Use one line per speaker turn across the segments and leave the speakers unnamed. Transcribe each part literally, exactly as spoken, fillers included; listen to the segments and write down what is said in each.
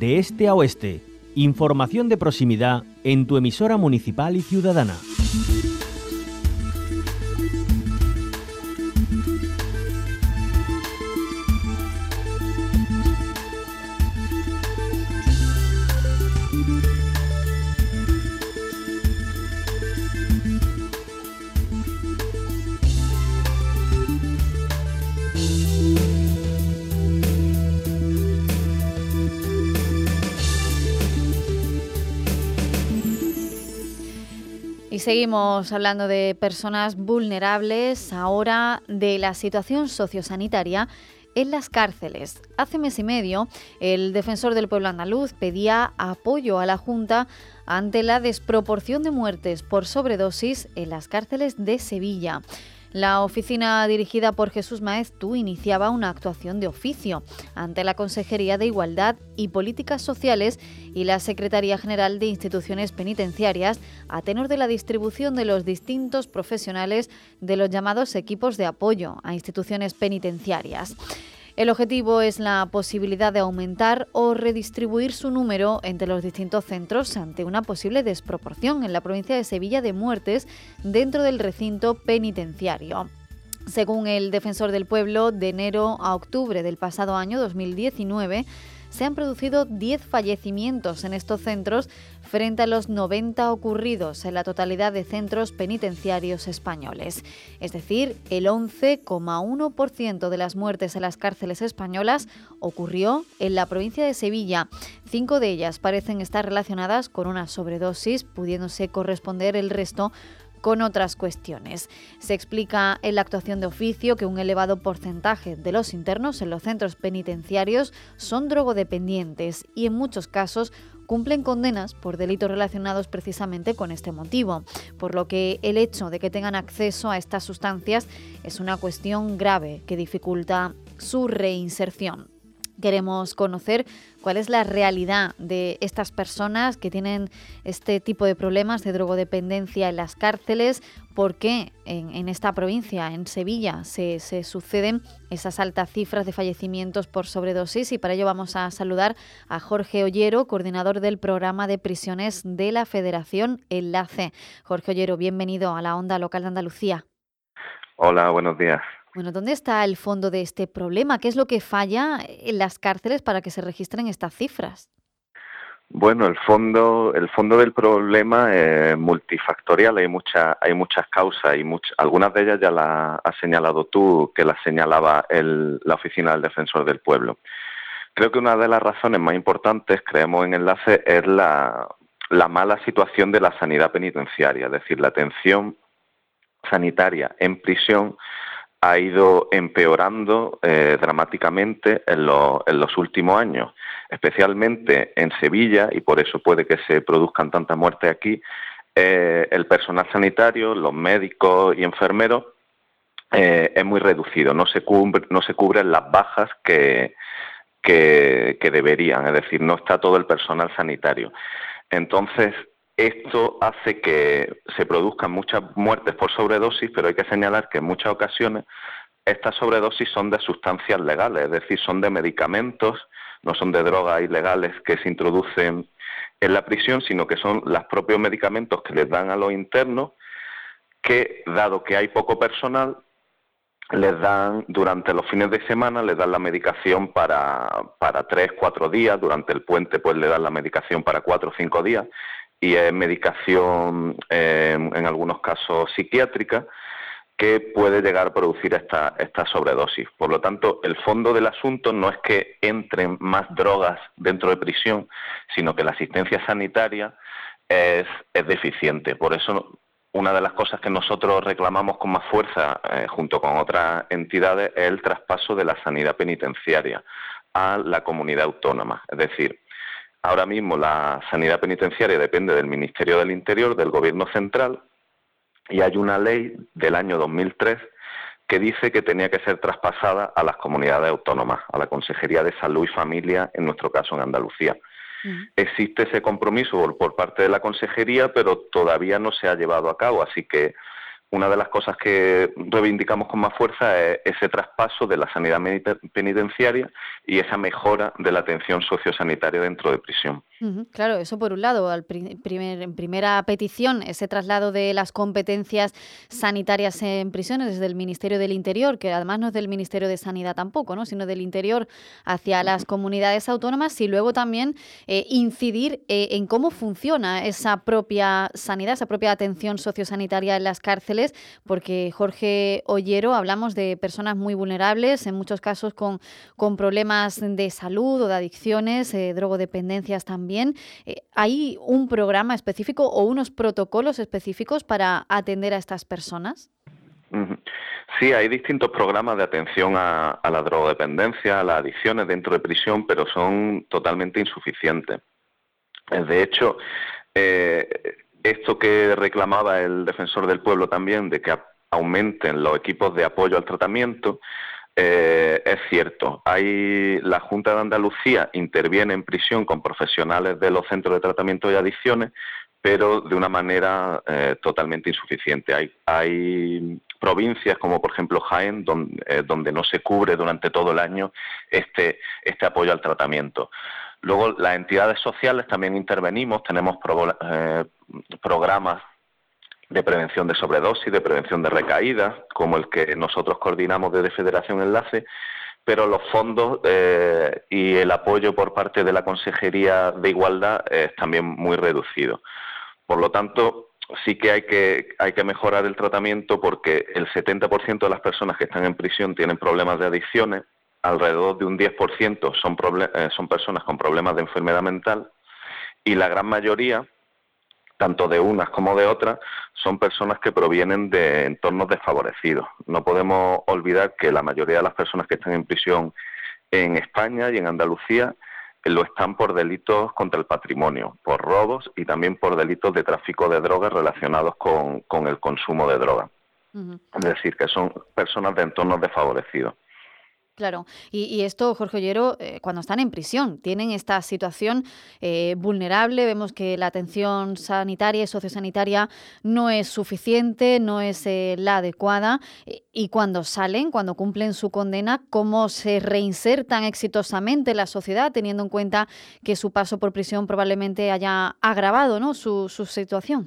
de este a oeste. Información de proximidad en tu emisora municipal y ciudadana.
Y seguimos hablando de personas vulnerables, ahora de la situación sociosanitaria en las cárceles. Hace mes y medio, el defensor del pueblo andaluz pedía apoyo a la Junta ante la desproporción de muertes por sobredosis en las cárceles de Sevilla. La oficina dirigida por Jesús Maeztu iniciaba una actuación de oficio ante la Consejería de Igualdad y Políticas Sociales y la Secretaría General de Instituciones Penitenciarias a tenor de la distribución de los distintos profesionales de los llamados equipos de apoyo a instituciones penitenciarias. El objetivo es la posibilidad de aumentar o redistribuir su número entre los distintos centros ante una posible desproporción en la provincia de Sevilla de muertes dentro del recinto penitenciario. Según el defensor del pueblo, de enero a octubre del pasado año dos mil diecinueve, se han producido diez fallecimientos en estos centros frente a los noventa ocurridos en la totalidad de centros penitenciarios españoles. Es decir, el once coma uno por ciento de las muertes en las cárceles españolas ocurrió en la provincia de Sevilla. Cinco de ellas parecen estar relacionadas con una sobredosis, pudiéndose corresponder el resto con otras cuestiones. Se explica en la actuación de oficio que un elevado porcentaje de los internos en los centros penitenciarios son drogodependientes y en muchos casos cumplen condenas por delitos relacionados precisamente con este motivo, por lo que el hecho de que tengan acceso a estas sustancias es una cuestión grave que dificulta su reinserción. Queremos conocer cuál es la realidad de estas personas que tienen este tipo de problemas de drogodependencia en las cárceles, por qué en, en esta provincia, en Sevilla, se, se suceden esas altas cifras de fallecimientos por sobredosis, y para ello vamos a saludar a Jorge Ollero, coordinador del programa de prisiones de la Federación Enlace. Jorge Ollero, bienvenido a la Onda Local de Andalucía.
Hola, buenos días.
Bueno, ¿dónde está el fondo de este problema? ¿Qué es lo que falla en las cárceles para que se registren estas cifras?
Bueno, el fondo, el fondo del problema es multifactorial. Hay muchas, hay muchas causas y muchas, algunas de ellas ya las has señalado tú, que las señalaba el, la Oficina del Defensor del Pueblo. Creo que una de las razones más importantes, creemos en Enlace, es la, la mala situación de la sanidad penitenciaria, es decir, la atención sanitaria en prisión ha ido empeorando eh, dramáticamente en, lo, en los últimos años, especialmente en Sevilla, y por eso puede que se produzcan tantas muertes aquí. Eh, el personal sanitario, los médicos y enfermeros, eh, es muy reducido, no se, cubre, no se cubren las bajas que, que, que deberían, es decir, no está todo el personal sanitario. Entonces, esto hace que se produzcan muchas muertes por sobredosis, pero hay que señalar que en muchas ocasiones estas sobredosis son de sustancias legales, es decir, son de medicamentos, no son de drogas ilegales que se introducen en la prisión, sino que son los propios medicamentos que les dan a los internos, que, dado que hay poco personal, les dan durante los fines de semana, les dan la medicación para, para tres, cuatro días, durante el puente pues le dan la medicación para cuatro o cinco días, y es medicación, eh, en algunos casos psiquiátrica, que puede llegar a producir esta, esta sobredosis. Por lo tanto, el fondo del asunto no es que entren más drogas dentro de prisión, sino que la asistencia sanitaria es, es deficiente. Por eso, una de las cosas que nosotros reclamamos con más fuerza, eh, junto con otras entidades, es el traspaso de la sanidad penitenciaria a la comunidad autónoma. Es decir, ahora mismo la sanidad penitenciaria depende del Ministerio del Interior, del Gobierno Central, y hay una ley del año dos mil tres que dice que tenía que ser traspasada a las comunidades autónomas, a la Consejería de Salud y Familia, en nuestro caso en Andalucía. Uh-huh. Existe ese compromiso por, por parte de la Consejería, pero todavía no se ha llevado a cabo, así que una de las cosas que reivindicamos con más fuerza es ese traspaso de la sanidad penitenciaria y esa mejora de la atención sociosanitaria dentro de prisión.
Uh-huh. Claro, eso por un lado, al primer, en primera petición, ese traslado de las competencias sanitarias en prisiones desde el Ministerio del Interior, que además no es del Ministerio de Sanidad tampoco, ¿no?, sino del Interior hacia las comunidades autónomas, y luego también eh, incidir eh, en cómo funciona esa propia sanidad, esa propia atención sociosanitaria en las cárceles, porque Jorge Ollero, hablamos de personas muy vulnerables, en muchos casos con, con problemas de salud o de adicciones, eh, drogodependencias también. Eh, ¿Hay un programa específico o unos protocolos específicos para atender a estas personas?
Sí, hay distintos programas de atención a, a la drogodependencia, a las adicciones dentro de prisión, pero son totalmente insuficientes. De hecho, eh, esto que reclamaba el defensor del pueblo también, de que aumenten los equipos de apoyo al tratamiento, eh, es cierto. Hay, la Junta de Andalucía interviene en prisión con profesionales de los centros de tratamiento de adicciones, pero de una manera eh, totalmente insuficiente. Hay, hay provincias como por ejemplo Jaén, donde, eh, donde no se cubre durante todo el año este, este apoyo al tratamiento. Luego, las entidades sociales también intervenimos, tenemos pro, eh, programas de prevención de sobredosis, de prevención de recaídas, como el que nosotros coordinamos desde Federación Enlace, pero los fondos eh, y el apoyo por parte de la Consejería de Igualdad es también muy reducido. Por lo tanto, sí que hay que hay que mejorar el tratamiento, porque el setenta por ciento de las personas que están en prisión tienen problemas de adicciones, alrededor de un diez por ciento son, eh, son personas con problemas de enfermedad mental, y la gran mayoría, tanto de unas como de otras, son personas que provienen de entornos desfavorecidos. No podemos olvidar que la mayoría de las personas que están en prisión en España y en Andalucía lo están por delitos contra el patrimonio, por robos y también por delitos de tráfico de drogas relacionados con, con el consumo de drogas. Uh-huh. Es decir, que son personas de entornos desfavorecidos.
Claro, y, y esto, Jorge Ollero, eh, cuando están en prisión, tienen esta situación eh, vulnerable, vemos que la atención sanitaria y sociosanitaria no es suficiente, no es eh, la adecuada, eh, y cuando salen, cuando cumplen su condena, ¿cómo se reinsertan exitosamente en la sociedad, teniendo en cuenta que su paso por prisión probablemente haya agravado, ¿no?, su, su situación?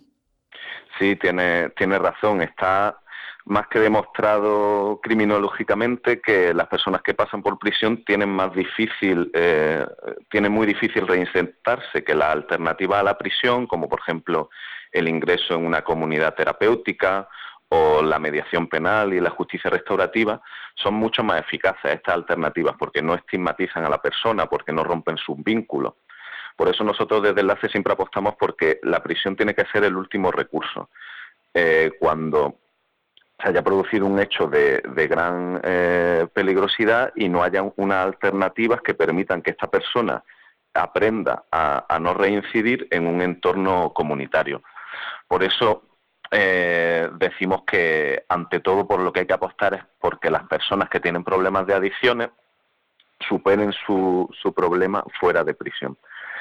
Sí, tiene, tiene razón, está más que demostrado criminológicamente que las personas que pasan por prisión tienen más difícil, eh, tienen muy difícil reinsertarse, que la alternativa a la prisión, como por ejemplo el ingreso en una comunidad terapéutica o la mediación penal y la justicia restaurativa, son mucho más eficaces estas alternativas, porque no estigmatizan a la persona, porque no rompen sus vínculos. Por eso nosotros desde Enlace siempre apostamos porque la prisión tiene que ser el último recurso. Eh, cuando se haya producido un hecho de, de gran eh, peligrosidad y no haya unas alternativas que permitan que esta persona aprenda a, a no reincidir en un entorno comunitario. Por eso eh, decimos que, ante todo, por lo que hay que apostar es porque las personas que tienen problemas de adicciones superen su, su problema fuera de prisión.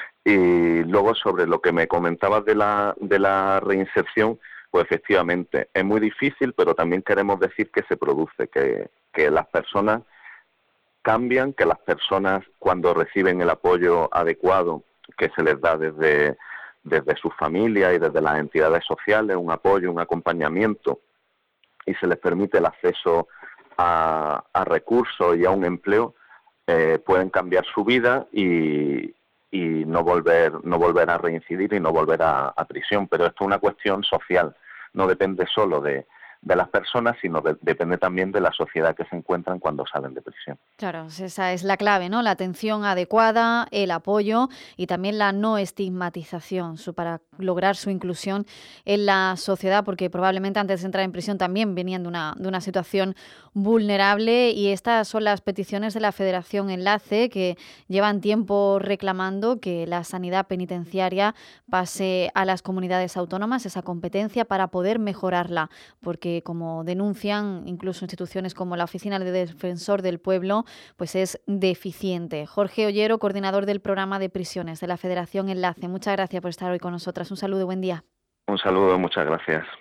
Y luego, sobre lo que me comentabas de la, de la reinserción, pues efectivamente es muy difícil, pero también queremos decir que se produce, que, que las personas cambian, que las personas, cuando reciben el apoyo adecuado que se les da desde, desde sus familias y desde las entidades sociales, un apoyo, un acompañamiento, y se les permite el acceso a, a recursos y a un empleo, eh, pueden cambiar su vida y, y no volver no volver a reincidir y no volver a, a prisión. Pero esto es una cuestión social, no depende solo de, de las personas, sino de, depende también de la sociedad que se encuentran cuando salen de prisión.
Claro, esa es la clave, ¿no? La atención adecuada, el apoyo y también la no estigmatización su, para lograr su inclusión en la sociedad, porque probablemente antes de entrar en prisión también venían de una, de una situación vulnerable, y estas son las peticiones de la Federación Enlace, que llevan tiempo reclamando que la sanidad penitenciaria pase a las comunidades autónomas, esa competencia, para poder mejorarla, porque como denuncian incluso instituciones como la Oficina del Defensor del Pueblo, pues es deficiente. Jorge Ollero, coordinador del programa de prisiones de la Federación Enlace, muchas gracias por estar hoy con nosotras. Un saludo, buen día.
Un saludo, muchas gracias.